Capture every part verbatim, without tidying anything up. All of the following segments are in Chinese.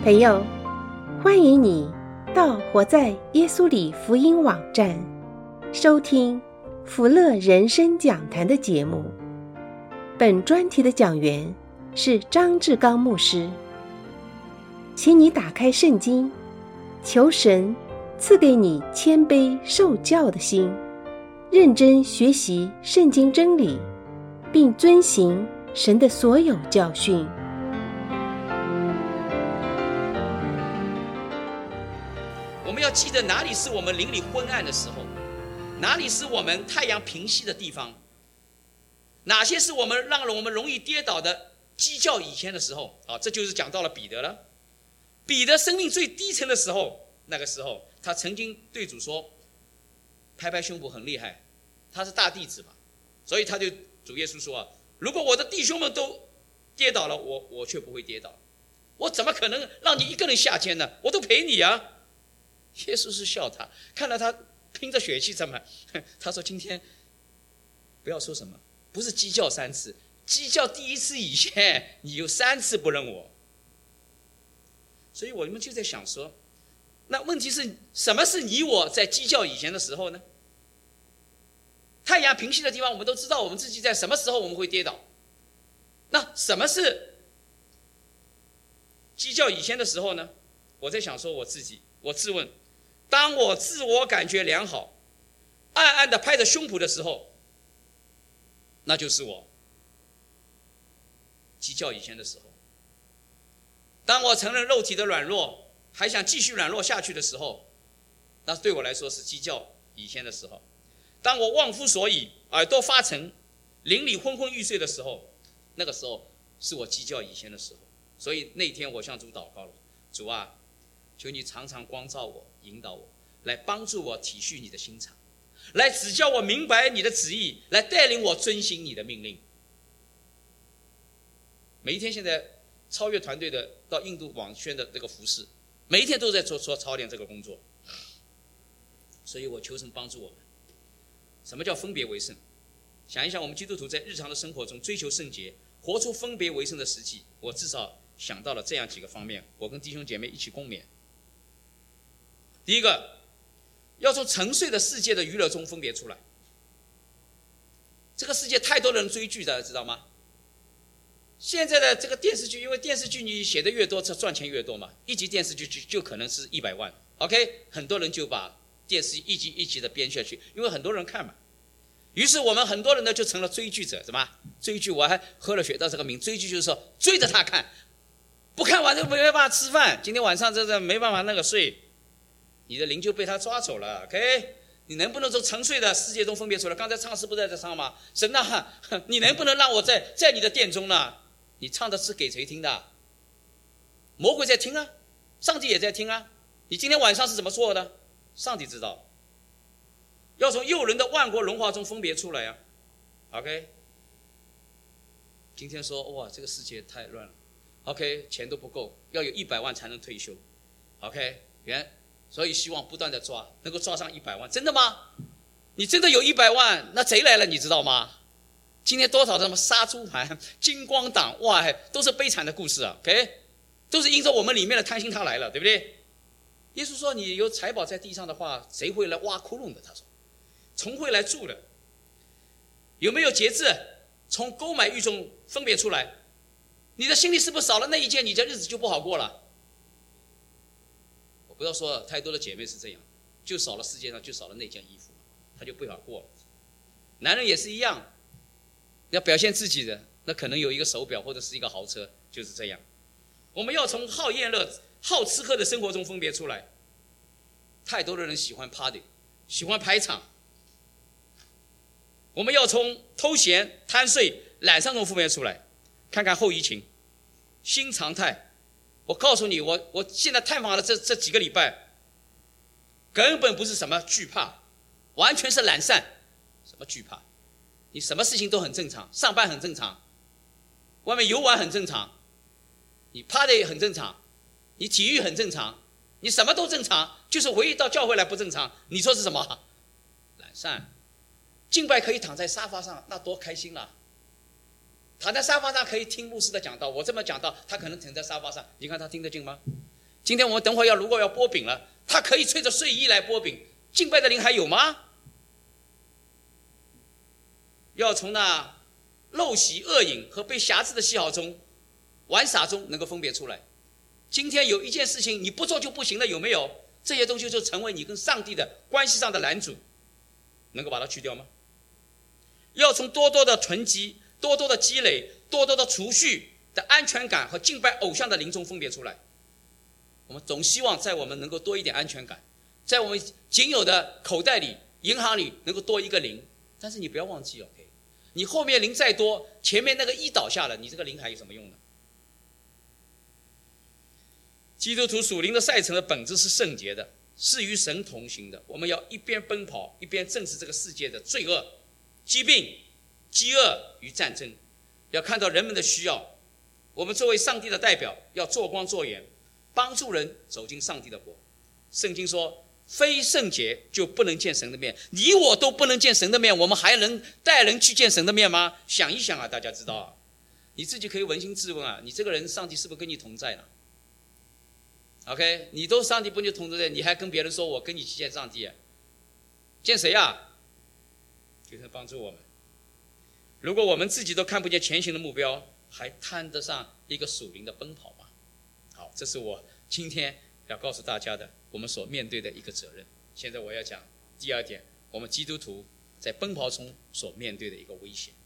朋友，欢迎你到活在耶稣里福音网站收听福乐人生讲坛的节目。本专题的讲员是张志刚牧师。请你打开圣经，求神赐给你谦卑受教的心，认真学习圣经真理，并遵行神的所有教训。 我们要记得哪里是我们灵里昏暗的时候，哪里是我们太阳平息的地方，哪些是我们让我们容易跌倒的鸡叫以前的时候啊，这就是讲到了彼得了。彼得生命最低沉的时候，那个时候他曾经对主说，拍拍胸脯很厉害，他是大弟子嘛，所以他就主耶稣说啊，如果我的弟兄们都跌倒了，我我却不会跌倒，我怎么可能让你一个人下监呢？我都陪你啊。耶稣是笑他，看到他拼着血气这么，他说今天不要说什么，不是鸡叫三次，鸡叫第一次以前你有三次不认我。所以我们就在想说，那问题是什么是你我在鸡叫以前的时候呢？太阳平息的地方我们都知道我们自己在什么时候我们会跌倒，那什么是鸡叫以前的时候呢？我在想说我自己，我自问，当我自我感觉良好，暗暗的拍着胸脯的时候，那就是我鸡叫以前的时候。当我承认肉体的软弱，还想继续软弱下去的时候，那对我来说是鸡叫以前的时候。当我忘乎所以，耳朵发沉，灵里昏昏欲睡的时候，那个时候是我鸡叫以前的时候。所以那天我向主祷告了，主啊，求你常常光照我，引导我，来帮助我体恤你的心肠，来指教我明白你的旨意，来带领我遵行你的命令。每一天现在超越团队的到印度网宣的这个服事，每一天都在做做操练这个工作。所以我求神帮助我们。什么叫分别为圣？想一想我们基督徒在日常的生活中追求圣洁，活出分别为圣的实际，我至少想到了这样几个方面，我跟弟兄姐妹一起共勉。第一个，要从沉睡的世界的娱乐中分别出来。这个世界太多人追剧的，知道吗？现在的这个电视剧，因为电视剧你写的越多，赚钱越多嘛，一集电视剧就可能是一百万 OK， 很多人就把电视一集一集的编下去，因为很多人看嘛。于是我们很多人呢就成了追剧者，什么追剧？我还喝了血道这个名，追剧就是说追着他看，不看完就没办法吃饭，今天晚上这这没办法那个睡，你的灵就被他抓走了。 OK， 你能不能从沉睡的世界中分别出来？刚才唱诗不在这唱吗？神啊，你能不能让我在在你的殿中呢？你唱的是给谁听的？魔鬼在听啊，上帝也在听啊。你今天晚上是怎么做的？上帝知道。要从诱人的万国荣华中分别出来啊。 OK， 今天说哇这个世界太乱了， OK， 钱都不够，要有一百万才能退休。 OK， 原所以希望不断的抓，能够抓上一百万。真的吗？你真的有一百万，那贼来了你知道吗？今天多少的什么杀猪盘、金光党，哇，都是悲惨的故事啊。 OK， 都是因着我们里面的贪心他来了，对不对？耶稣说你有财宝在地上的话，谁会来挖窟窿的？他说虫会来住的。有没有节制？从购买欲中分别出来。你的心里是不是少了那一件，你这日子就不好过了？我不要说太多的姐妹是这样，就少了世界上就少了那件衣服，她就不好过了。男人也是一样，要表现自己的，那可能有一个手表或者是一个豪车，就是这样。我们要从好宴乐、好吃喝的生活中分别出来。太多的人喜欢 party， 喜欢排场。我们要从偷闲、贪睡、懒散中分别出来。看看后疫情新常态，我告诉你，我我现在探访了这这几个礼拜，根本不是什么惧怕，完全是懒散。什么惧怕？你什么事情都很正常，上班很正常，外面游玩很正常，你 party 很正常，你体育很正常，你什么都正常，就是唯一到教会来不正常。你说是什么？懒散。敬拜可以躺在沙发上，那多开心啦！躺在沙发上可以听牧师的讲道，我这么讲道，他可能躺在沙发上，你看他听得进吗？ 今天我们等会儿要如果要剥饼了，他可以吹着睡衣来剥饼，敬拜的灵还有吗？要从那陋习恶饮和被辖制的喜好中玩耍中能够分别出来。今天有一件事情你不做就不行了，有没有？这些东西就成为你跟上帝的关系上的拦阻，能够把它去掉吗？要从多多的囤积、多多的积累、多多的储蓄的安全感和敬拜偶像的灵中分别出来。我们总希望在我们能够多一点安全感，在我们仅有的口袋里、银行里能够多一个零。但是你不要忘记 OK， 你后面零再多，前面那个一倒下了，你这个零还有什么用呢？基督徒属灵的赛程的本质是圣洁的，是与神同行的。我们要一边奔跑，一边正视这个世界的罪恶、疾病、饥饿与战争，要看到人们的需要。我们作为上帝的代表，要做光做盐，帮助人走进上帝的国。圣经说，非圣洁就不能见神的面。你我都不能见神的面，我们还能带人去见神的面吗？想一想啊，大家知道啊，你自己可以扪心自问啊，你这个人上帝是不是跟你同在呢？ OK， 你都上帝不跟你同在，你还跟别人说我跟你去见上帝啊？见谁啊？求神帮助我们。如果我们自己都看不见前行的目标，还谈得上一个属灵的奔跑吗？好，这是我今天要告诉大家的，我们所面对的一个责任。现在我要讲第二点，我们基督徒在奔跑中所面对的一个危险。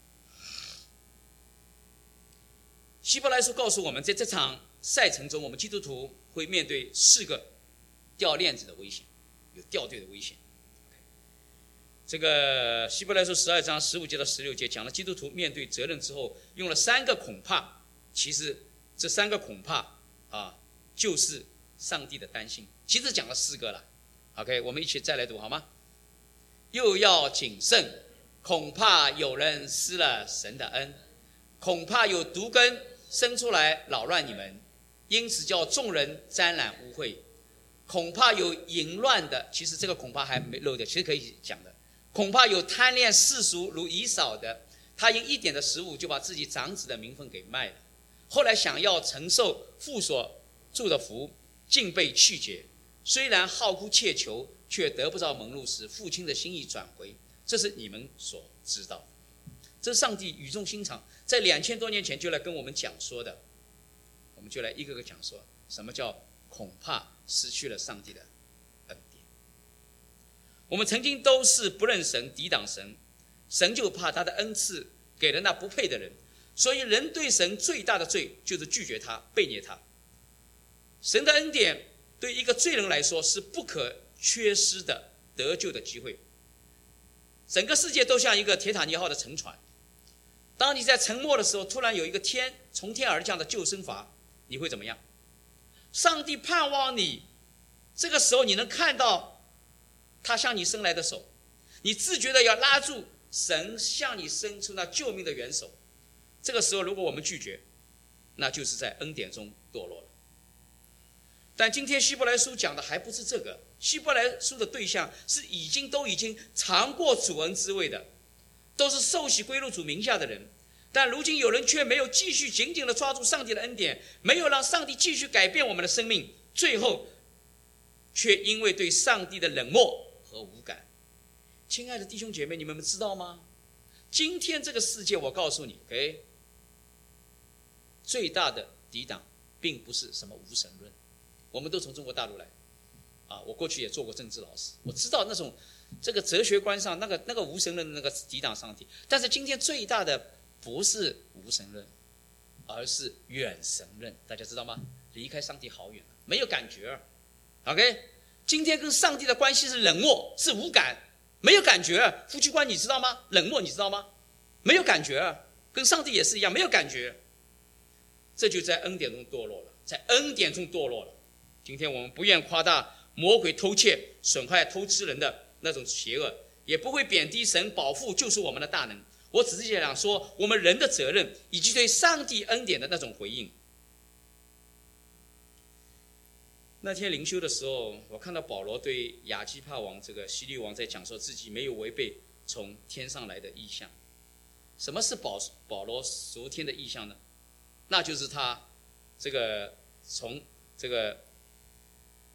希伯来书告诉我们，在这场赛程中，我们基督徒会面对四个掉链子的危险，有掉队的危险。这个希伯来书十二章十五节到十六节讲了基督徒面对责任之后，用了三个恐怕。其实这三个恐怕啊，就是上帝的担心。其实讲了四个了。OK， 我们一起再来读好吗？又要谨慎，恐怕有人失了神的恩，恐怕有毒根生出来扰乱你们，因此叫众人沾染污秽。恐怕有淫乱的，其实这个恐怕还没漏掉，其实可以讲的。恐怕有贪恋世俗如以扫的，他因一点的食物就把自己长子的名分给卖了，后来想要承受父所祝的福，竟被弃绝。虽然好哭切求，却得不着蒙录时，父亲的心意转回，这是你们所知道的。这是上帝语重心长，在两千多年前就来跟我们讲说的。我们就来一个个讲说，什么叫恐怕失去了上帝的恩典。我们曾经都是不认神、抵挡神，神就怕他的恩赐给了那不配的人，所以人对神最大的罪就是拒绝他、背逆他。神的恩典对一个罪人来说是不可缺失的得救的机会。整个世界都像一个铁塔尼号的沉船，当你在沉没的时候，突然有一个天从天而降的救生筏，你会怎么样？上帝盼望你这个时候你能看到他向你伸来的手，你自觉的要拉住神向你伸出那救命的援手。这个时候如果我们拒绝，那就是在恩典中堕落了。但今天希伯来书讲的还不是这个，希伯来书的对象是已经都已经尝过主恩滋味的，都是受洗归入主名下的人。但如今有人却没有继续紧紧地抓住上帝的恩典，没有让上帝继续改变我们的生命，最后却因为对上帝的冷漠和无感。亲爱的弟兄姐妹，你们知道吗？今天这个世界，我告诉你 OK， 最大的抵挡并不是什么无神论。我们都从中国大陆来啊，我过去也做过政治老师，我知道那种这个哲学观上那个那个无神论的那个抵挡上帝。但是今天最大的不是无神论，而是远神论，大家知道吗？离开上帝好远了，没有感觉。 OK， 今天跟上帝的关系是冷漠，是无感，没有感觉。夫妻观你知道吗？冷漠你知道吗？没有感觉，跟上帝也是一样，没有感觉。这就在恩典中堕落了，在恩典中堕落了。今天我们不愿夸大魔鬼偷窃、损害、偷吃人的那种邪恶，也不会贬低神保护救赎我们的大能。我只是想说我们人的责任，以及对上帝恩典的那种回应。那天灵修的时候，我看到保罗对亚基帕王这个希律王在讲说自己没有违背从天上来的意象。什么是保保罗属天的意象呢？那就是他这个从这个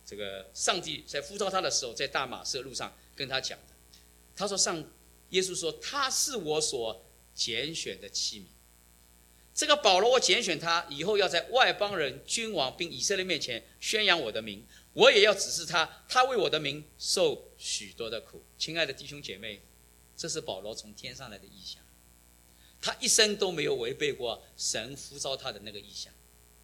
这个上帝在呼召他的时候，在大马色路上跟他讲的。他说上耶稣说他是我所拣选的器皿。这个保罗我拣选他以后要在外邦人、君王并以色列面前宣扬我的名，我也要指示他，他为我的名受许多的苦。亲爱的弟兄姐妹，这是保罗从天上来的意象，他一生都没有违背过神呼召他的那个意象，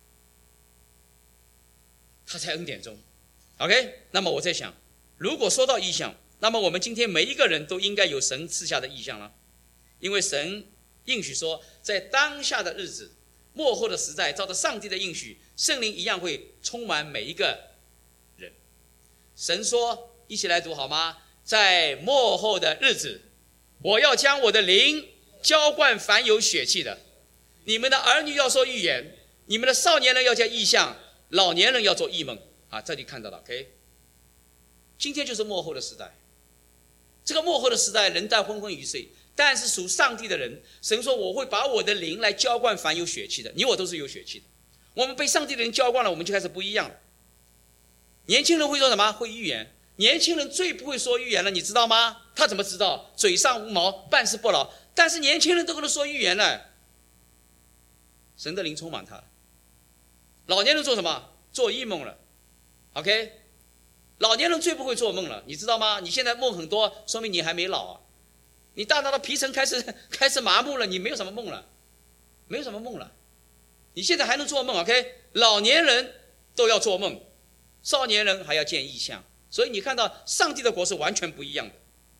他在恩典中。 OK， 那么我在想，如果说到意象，那么我们今天每一个人都应该有神赐下的意象了，因为神应许说，在当下的日子，末后的时代，照着上帝的应许，圣灵一样会充满每一个人。神说，一起来读好吗？在末后的日子，我要将我的灵浇灌凡有血气的，你们的儿女要说预言，你们的少年人要见异象，老年人要做异梦。啊，这里看到了 ，OK。今天就是末后的时代，这个末后的时代，人在昏昏欲睡。 但是属上帝的人，神说我会把我的灵来浇灌凡有血气的，你我都是有血气的。我们被上帝的人浇灌了，我们就开始不一样了。年轻人会说什么？会预言。年轻人最不会说预言了，你知道吗？他怎么知道？嘴上无毛，办事不牢。但是年轻人都跟他说预言了，神的灵充满他。老年人做什么？做异梦了。OK， 老年人最不会做梦了，你知道吗？你现在梦很多，说明你还没老啊。 你大脑的皮层开始开始麻木了，你没有什么梦了，没有什么梦了。你现在还能做梦 ，OK？ 老年人都要做梦，少年人还要见异象。所以你看到上帝的国是完全不一样的。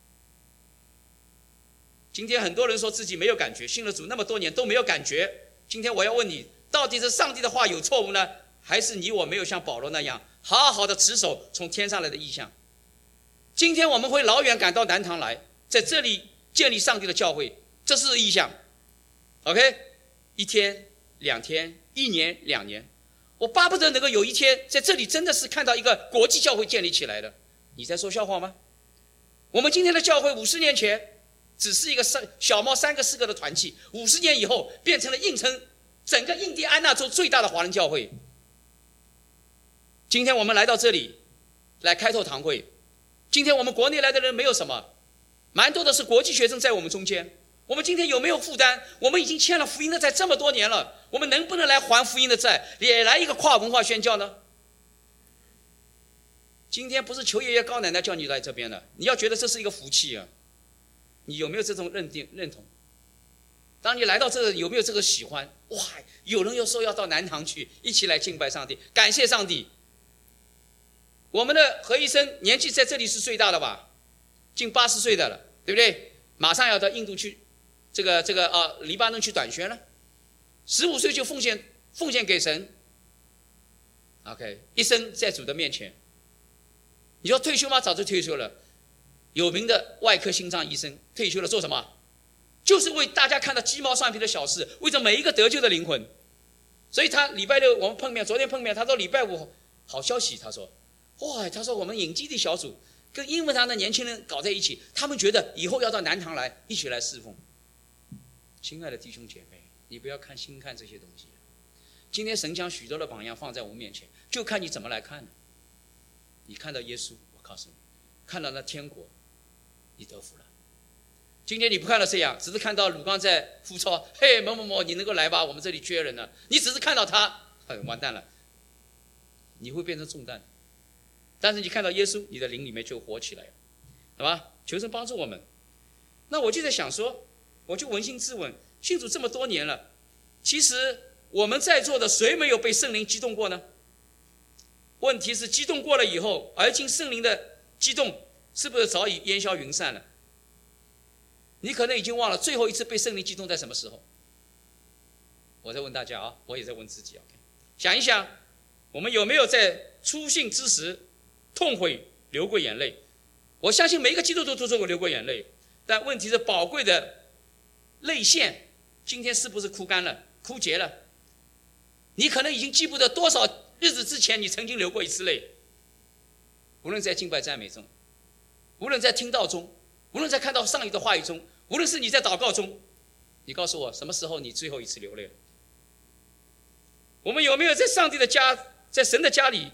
今天很多人说自己没有感觉，信了主那么多年都没有感觉。今天我要问你，到底是上帝的话有错误呢，还是你我没有像保罗那样好好的持守从天上来的异象？今天我们会老远赶到南堂来，在这里 建立上帝的教会，这是意象 ，OK？ 一天、两天、一年、两年，我巴不得能够有一天在这里真的是看到一个国际教会建立起来的。你在说笑话吗？我们今天的教会五十年前只是一个小猫三个四个的团契，五十年以后变成了印城整个印第安纳州最大的华人教会。今天我们来到这里来开拓堂会，今天我们国内来的人没有什么。 蛮多的是国际学生在我们中间，我们今天有没有负担？我们已经欠了福音的债这么多年了，我们能不能来还福音的债，也来一个跨文化宣教呢？今天不是求爷爷高奶奶叫你来这边的，你要觉得这是一个福气啊！你有没有这种认定认同？当你来到这个，有没有这个喜欢？哇，有人又说要到南堂去，一起来敬拜上帝，感谢上帝。我们的何医生年纪在这里是最大的吧？ 近八十岁的了，对不对？马上要到印度去，这个这个啊，黎巴嫩去短宣了。十五岁就奉献奉献给神。OK， 一生在主的面前。你说退休吗？早就退休了。有名的外科心脏医生退休了做什么？就是为大家看到鸡毛蒜皮的小事，为着每一个得救的灵魂。所以他礼拜六我们碰面，昨天碰面，他说礼拜五好消息，他说，哇，他说我们引基地小组 跟英文堂的年轻人搞在一起，他们觉得以后要到南堂来一起来侍奉。亲爱的弟兄姐妹，你不要看轻看这些东西。今天神将许多的榜样放在我们面前，就看你怎么来看了。你看到耶稣，我告诉你，看到那天国，你得福了。今天你不看到这样，只是看到鲁刚在呼召，嘿某某某，你能够来吧？我们这里缺人了。你只是看到他，哎，完蛋了，你会变成重担。 但是你看到耶稣，你的灵里面就活起来了，好吧？求神帮助我们。那我就在想说，我就扪心自问，信主这么多年了，其实我们在座的谁没有被圣灵激动过呢？问题是激动过了以后，而今圣灵的激动是不是早已烟消云散了？你可能已经忘了最后一次被圣灵激动在什么时候。我在问大家啊，我也在问自己 ，OK？ 想一想，我们有没有在初信之时 痛悔流过眼泪？我相信每一个基督徒都做过流过眼泪，但问题是宝贵的泪腺今天是不是枯干了、枯竭了？你可能已经记不得多少日子之前你曾经流过一次泪。无论在敬拜赞美中，无论在听道中，无论在看到上帝的话语中，无论是你在祷告中，你告诉我什么时候你最后一次流泪了？我们有没有在上帝的家，在神的家里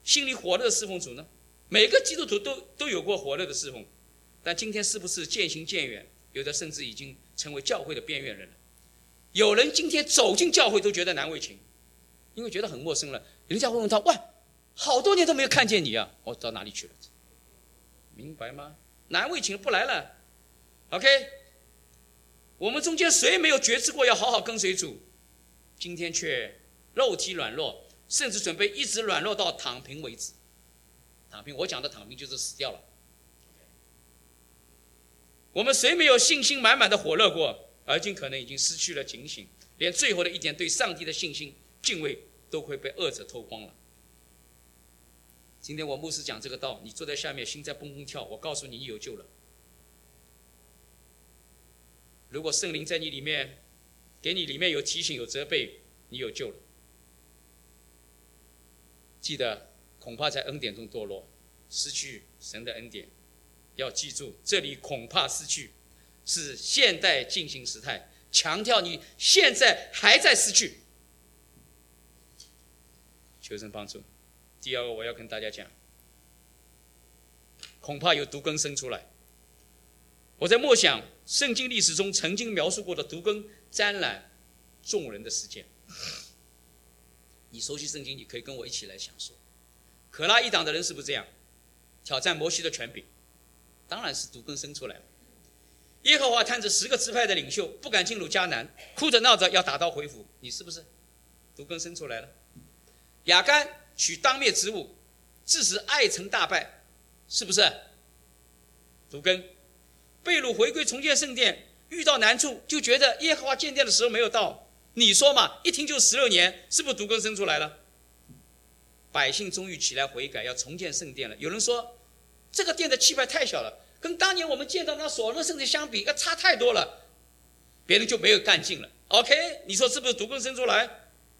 心里火热的侍奉主呢？每个基督徒都都有过火热的侍奉，但今天是不是渐行渐远？有的甚至已经成为教会的边缘人了。有人今天走进教会都觉得难为情，因为觉得很陌生了。人家会问他：哇，好多年都没有看见你啊！我、哦、到哪里去了？明白吗？难为情不来了。OK， 我们中间谁没有决志过要好好跟随主？今天却肉体软弱，甚至准备一直软弱到躺平为止。躺平，我讲的躺平就是死掉了。我们谁没有信心满满的火热过？而今可能已经失去了警醒，连最后的一点对上帝的信心、敬畏都会被恶者偷光了。今天我牧师讲这个道，你坐在下面心在蹦蹦跳，我告诉你，你有救了。如果圣灵在你里面，给你里面有提醒、有责备，你有救了。记得，恐怕在恩典中堕落，失去神的恩典。要记住，这里恐怕失去是现代进行时态，强调你现在还在失去。求神帮助。第二个，我要跟大家讲，恐怕有毒根生出来。我在默想圣经历史中曾经描述过的毒根沾染众人的事件。你熟悉圣经，你可以跟我一起来想说，可拉一党的人是不是这样挑战摩西的权柄？当然是毒根生出来了。耶和华探着十个支派的领袖不敢进入迦南，哭着闹着要打道回府，你是不是毒根生出来了？亚干取当灭之物，致使爱城大败，是不是毒根？被掳回归重建圣殿，遇到难处就觉得耶和华建殿的时候没有到，你说嘛，一听就十六年，是不是毒根生出来了？百姓终于起来悔改，要重建圣殿了。有人说这个殿的气派太小了，跟当年我们见到那所罗门圣殿相比，要差太多了，别人就没有干劲了。 OK， 你说是不是毒根生出来？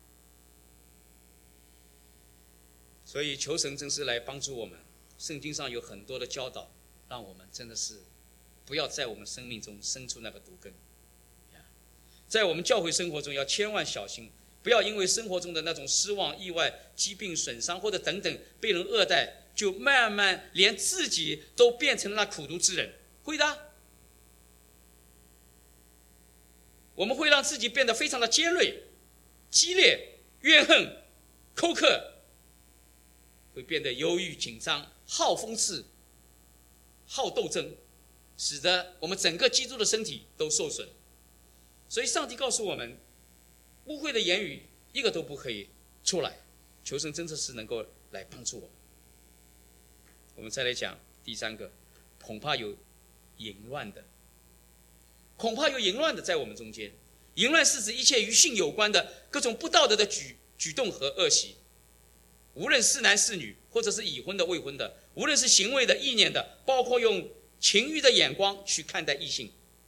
所以求神真是来帮助我们，圣经上有很多的教导，让我们真的是不要在我们生命中生出那个毒根。在我们教会生活中要千万小心，不要因为生活中的那种失望、意外、疾病、损伤或者等等被人恶待，就慢慢连自己都变成了那苦毒之人。会的，我们会让自己变得非常的尖锐、激烈、怨恨、苛刻，会变得忧郁、紧张、好讽刺、好斗争，使得我们整个基督的身体都受损。所以上帝告诉我们，污秽的言语一个都不可以出来。求神真的是能够来帮助我们。我们再来讲第三个，恐怕有淫乱的，恐怕有淫乱的在我们中间。淫乱是指一切与性有关的各种不道德的举举动和恶习，无论是男是女，或者是已婚的未婚的，无论是行为的意念的，包括用情欲的眼光去看待异性。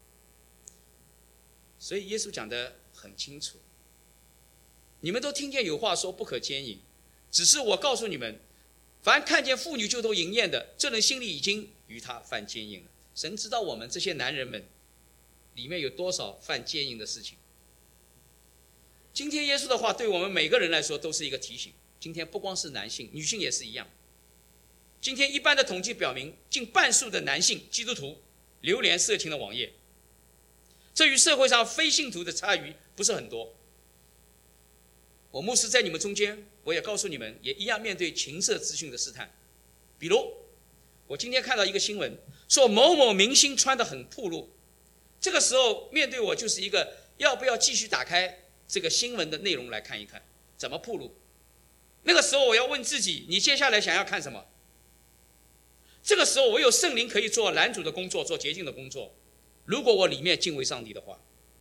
所以耶稣讲得很清楚，你们都听见有话说不可奸淫，只是我告诉你们，凡看见妇女就都淫艳的，这人心里已经与他犯奸淫了。神知道我们这些男人们里面有多少犯奸淫的事情。今天耶稣的话对我们每个人来说都是一个提醒。今天不光是男性，女性也是一样。今天一般的统计表明，近半数的男性基督徒流连色情的网页，这与社会上非信徒的差异不是很多。我牧师在你们中间，我也告诉你们，也一样面对情色资讯的试探。比如我今天看到一个新闻，说某某明星穿得很暴露，这个时候面对我就是一个要不要继续打开这个新闻的内容来看一看怎么暴露。那个时候我要问自己，你接下来想要看什么？这个时候我有圣灵可以做拦阻的工作，做洁净的工作，如果我里面敬畏上帝的话。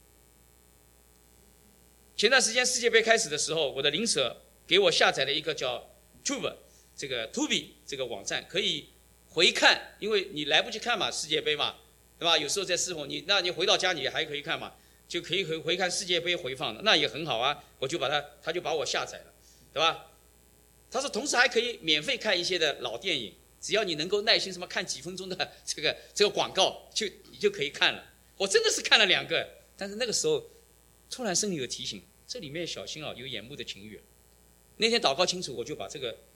前段时间世界杯开始的时候，我的邻舍给我下载了一个叫 Tube 这个 Tubi 这个网站，可以回看，因为你来不及看嘛，世界杯嘛，对吧？有时候在伺候你，那你回到家你还可以看嘛，就可以回回看世界杯回放的，那也很好啊。我就把它，他就把我下载了，对吧？他说同时还可以免费看一些的老电影，只要你能够耐心什么看几分钟的这个这个广告，就你就可以看了。我真的是看了两个，但是那个时候突然圣灵有提醒，这里面小心啊，有眼目的情欲。那天祷告清楚，我就把这个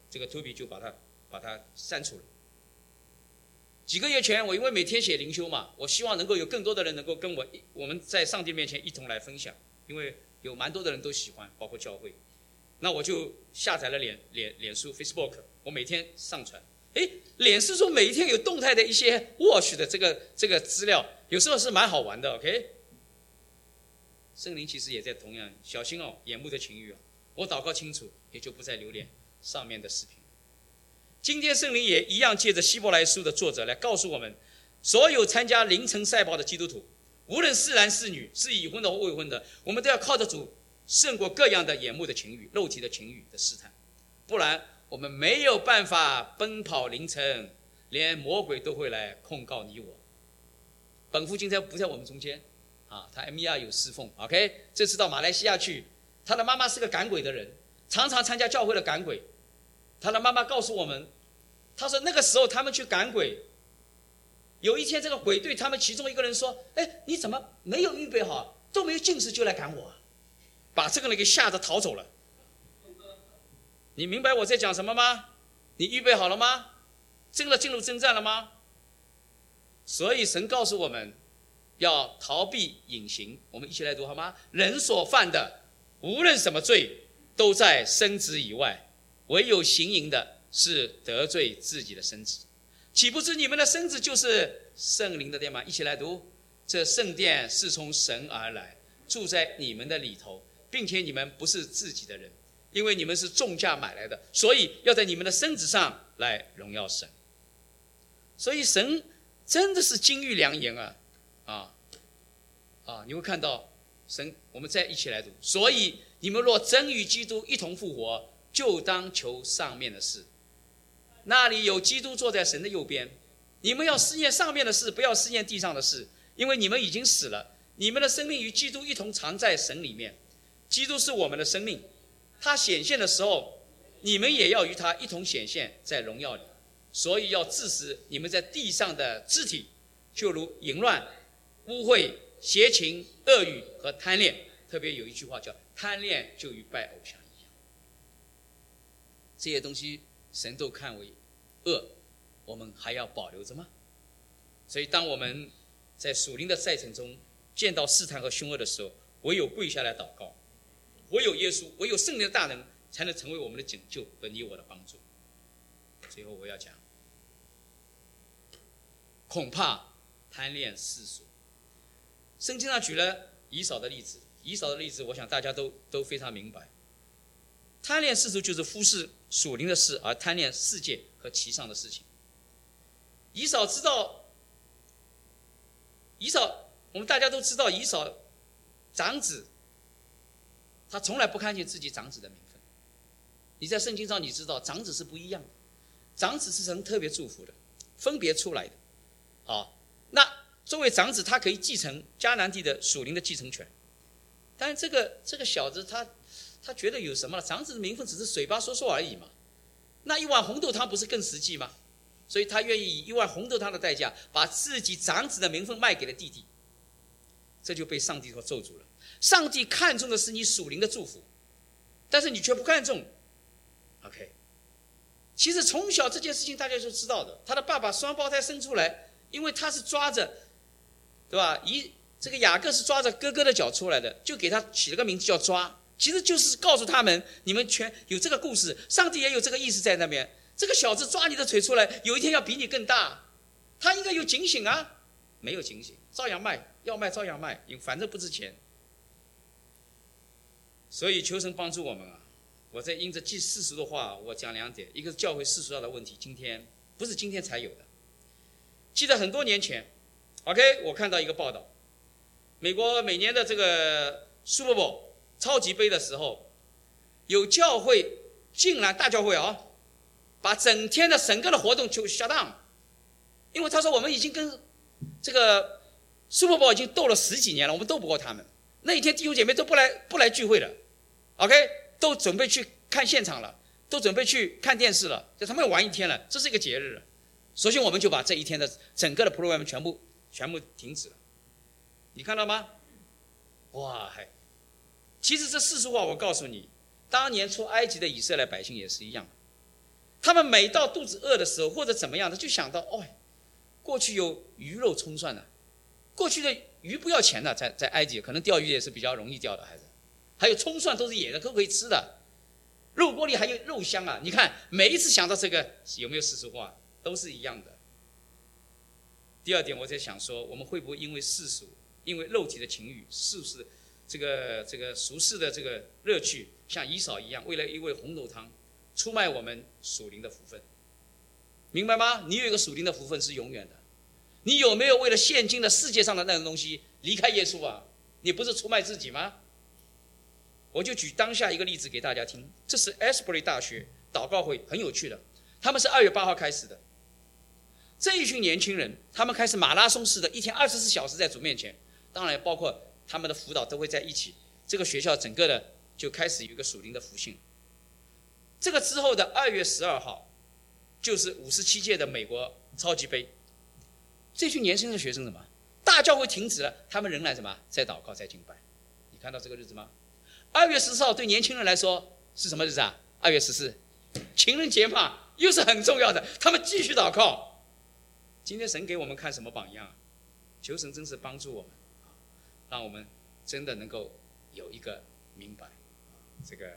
这个 Toby 就把它把它删除了。几个月前，我因为每天写灵修嘛，我希望能够有更多的人能够跟我我们在上帝面前一同来分享，因为有蛮多的人都喜欢，包括教会。那我就下载了脸脸脸书 Facebook， 我每天上传。哎，脸书说每一天有动态的一些 watch 的这个这个资料，有时候是蛮好玩的。OK， 圣灵其实也在同样小心哦，眼目的情欲哦。我祷告清楚，也就不再留恋上面的视频。今天圣灵也一样借着希伯来书的作者来告诉我们，所有参加凌晨赛跑的基督徒，无论是男是女，是已婚的或未婚的，我们都要靠着主胜过各样的眼目的情欲、肉体的情欲的试探，不然我们没有办法奔跑凌晨，连魔鬼都会来控告你我。本父今天不在我们中间啊，他 M E R 有侍奉 ，OK， 这次到马来西亚去，他的妈妈是个赶鬼的人，常常参加教会的赶鬼。他的妈妈告诉我们，他说那个时候他们去赶鬼，有一天这个鬼对他们其中一个人说：“哎，你怎么没有预备好，都没有进食就来赶我？”把这个人给吓得逃走了。你明白我在讲什么吗？你预备好了吗？真的进入征战了吗？所以神告诉我们要逃避隐形，我们一起来读好吗？人所犯的无论什么罪，都在身子以外。唯有行淫的是得罪自己的身子，岂不知你们的身子就是圣灵的殿吗？一起来读，这圣殿是从神而来，住在你们的里头，并且你们不是自己的人，因为你们是重价买来的，所以要在你们的身子上来荣耀神。所以神真的是金玉良言啊啊啊！你会看到神，我们再一起来读，所以你们若真与基督一同复活，就当求上面的事，那里有基督坐在神的右边。你们要思念上面的事，不要思念地上的事，因为你们已经死了，你们的生命与基督一同藏在神里面。基督是我们的生命，他显现的时候，你们也要与他一同显现在荣耀里。所以要治死你们在地上的肢体，就如淫乱、污秽、邪情、恶语和贪恋。特别有一句话叫贪恋就与拜偶像一样，这些东西神都看为恶，我们还要保留着吗？所以当我们在属灵的赛程中见到试探和凶恶的时候，唯有跪下来祷告，唯有耶稣，唯有圣灵的大能，才能成为我们的拯救和你我的帮助。最后我要讲，恐怕贪恋世俗。圣经上举了以扫的例子，以扫的例子我想大家都都非常明白。贪恋世俗就是忽视属灵的事，而贪恋世界和其上的事情。以扫知道，以扫我们大家都知道，以扫长子，他从来不看见自己长子的名分。你在圣经上你知道，长子是不一样的，长子是神特别祝福的，分别出来的。好，那作为长子，他可以继承迦南地的属灵的继承权。但是这个这个小子他他觉得有什么了？长子的名分只是嘴巴说说而已嘛。那一碗红豆汤不是更实际吗？所以他愿意以一碗红豆汤的代价，把自己长子的名分卖给了弟弟。这就被上帝所咒诅了。上帝看重的是你属灵的祝福，但是你却不看重。OK， 其实从小这件事情大家就知道的。他的爸爸双胞胎生出来，因为他是抓着，对吧？一这个雅各是抓着哥哥的脚出来的，就给他起了个名字叫抓，其实就是告诉他们，你们全有这个故事，上帝也有这个意思在那边。这个小子抓你的腿出来，有一天要比你更大，他应该有警醒啊，没有警醒，照样卖，要卖照样卖，反正不值钱。所以求神帮助我们啊！我在因着记世俗的话，我讲两点，一个是教会世俗化的问题，今天不是今天才有的。记得很多年前 ，OK， 我看到一个报道，美国每年的这个 Super Bowl 超级杯的时候，有教会竟然大教会啊，把整天的整个的活动就 shut down， 因为他说我们已经跟这个 Super Bowl 已经斗了十几年了，我们斗不过他们。那一天弟兄姐妹都不来不来聚会了 ，OK， 都准备去看现场了，都准备去看电视了，就他们玩一天了，这是一个节日了。首先我们就把这一天的整个的 program 全部全部停止了，你看到吗？哇嗨！其实这世俗化，我告诉你，当年出埃及的以色列百姓也是一样的。 他们每到肚子饿的时候或者怎么样的，就想到哦，过去有鱼肉葱蒜的，过去的鱼不要钱的，在在埃及可能钓鱼也是比较容易钓的，还是还有葱蒜都是野的，都可以吃的。肉锅里还有肉香啊！你看每一次想到这个，有没有世俗化？都是一样的。第二点，我在想说，我们会不会因为世俗，因为肉体的情欲、世事这个这个俗世的这个乐趣，像以扫一样，为了一味红豆汤，出卖我们属灵的福分？明白吗？你有一个属灵的福分是永远的。你有没有为了现今的世界上的那种东西离开耶稣啊？你不是出卖自己吗？我就举当下一个例子给大家听，这是 Asbury 大学祷告会，很有趣的。他们是二月八号开始的，这一群年轻人，他们开始马拉松式的，一天二十四小时在主面前，当然包括他们的辅导都会在一起。这个学校整个的就开始有一个属灵的复兴。这个之后的二月十二号，就是五十七届的美国超级杯。这群年轻的学生什么？大教会停止了，他们仍然什么？在祷告，在敬拜。你看到这个日子吗？二月十四号对年轻人来说是什么日子啊？二月十四，情人节嘛，又是很重要的。他们继续祷告。今天神给我们看什么榜样啊？求神真是帮助我们，让我们真的能够有一个明白。这个，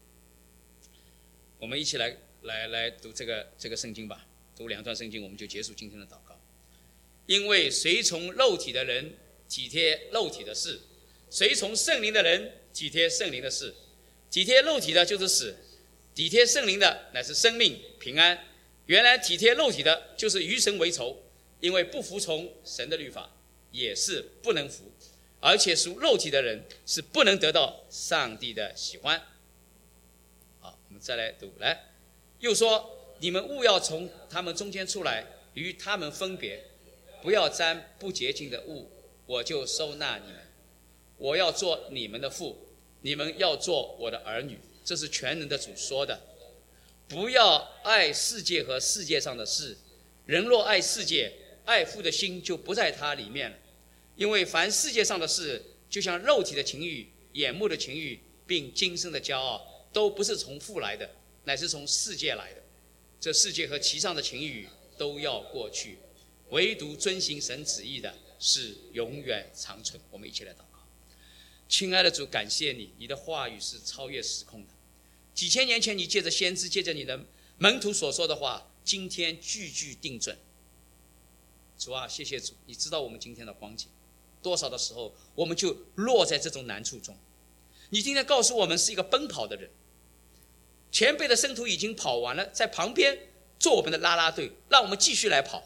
我们一起来来来读这个这个圣经吧。读两段圣经，我们就结束今天的祷告。因为随从肉体的人体贴肉体的事，随从圣灵的人体贴圣灵的事。体贴肉体的就是死，体贴圣灵的乃是生命平安。原来体贴肉体的就是与神为仇，因为不服从神的律法，也是不能服，而且属肉体的人是不能得到上帝的喜欢。好，我们再来读，来，又说你们务要从他们中间出来，与他们分别，不要沾不洁净的物，我就收纳你们。我要做你们的父，你们要做我的儿女。这是全能的主说的。不要爱世界和世界上的事，人若爱世界，爱父的心就不在他里面了。因为凡世界上的事，就像肉体的情欲、眼目的情欲，并今生的骄傲，都不是从父来的，乃是从世界来的。这世界和其上的情欲都要过去，唯独遵行神旨意的是永远长存。我们一起来祷告。亲爱的主，感谢你，你的话语是超越时空的。几千年前你借着先知，借着你的门徒所说的话，今天句句定准。主啊，谢谢主，你知道我们今天的光景，多少的时候我们就落在这种难处中。你今天告诉我们是一个奔跑的人，前辈的生徒已经跑完了，在旁边做我们的啦啦队，让我们继续来跑。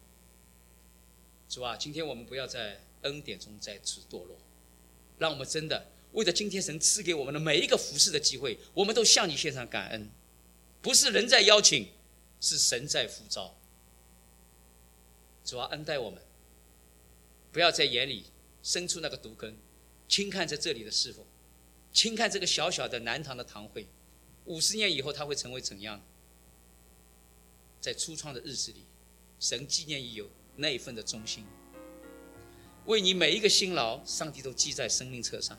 主啊，今天我们不要在恩典中再次堕落，让我们真的为了今天神赐给我们的每一个服事的机会，我们都向你献上感恩。不是人在邀请，是神在呼召。主啊，恩待我们，不要在眼里生出那个毒根，轻看在这里的侍奉，轻看这个小小的南堂的堂会，五十年以后它会成为怎样？在初创的日子里，神纪念已有那一份的忠心，为你每一个辛劳，上帝都记在生命册上。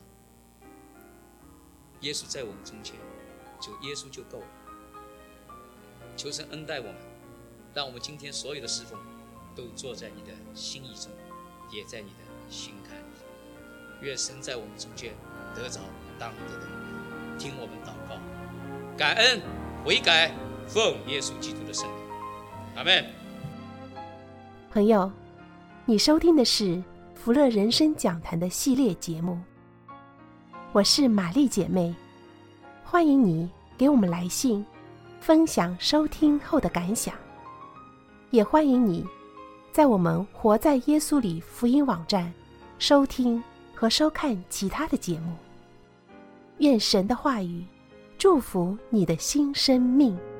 耶稣在我们中间，就耶稣就够了。求神恩待我们，让我们今天所有的侍奉都坐在你的心意中，也在你的心坎里。愿神在我们中间得着当得的荣耀。听我们祷告，感恩悔改，奉耶稣基督的圣名，阿们。 朋友，你收听的是福乐人生讲坛的系列节目，我是玛丽姐妹，欢迎你给我们来信分享收听后的感想，也欢迎你在我们活在耶稣里福音网站收听和收看其他的节目。愿神的话语祝福你的新生命。